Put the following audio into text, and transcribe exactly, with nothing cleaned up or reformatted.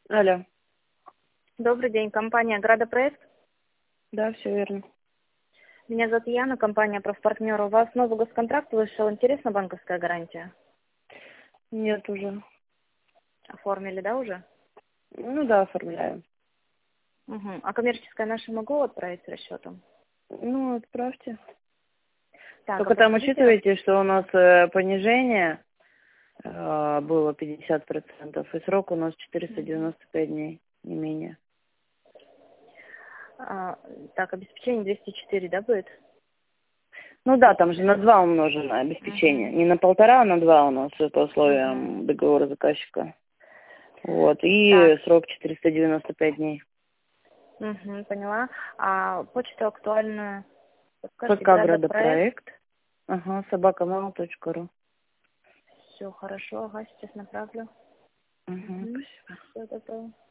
Алло. Добрый день, компания «Градопроект». Да, все верно. Меня зовут Яна, компания «Профпартнер». У вас новый госконтракт вышел. Интересна банковская гарантия? Нет уже. Оформили, да, уже? Ну да, оформляю. Угу. А коммерческое наше могу отправить с расчетом? Ну, отправьте. Так, а Только там подскажите... учитывайте, что у нас э, понижение э, было пятьдесят процентов, и срок у нас четыреста Мгм. девяносто пять дней, не менее. А, так, обеспечение двести четыре, да, будет? Ну да, там же на два умножено обеспечение. Угу. Не на полтора, а на два у нас по Угу. условиям договора заказчика. Вот. И Так, срок четыреста девяносто пять дней. угу, поняла. А почту актуальную, подскажите, ПК «Градопроект». Градопроект. Ага, собакамал точка ру. Все хорошо, ага, сейчас направлю. Угу, Угу. спасибо. Все готово.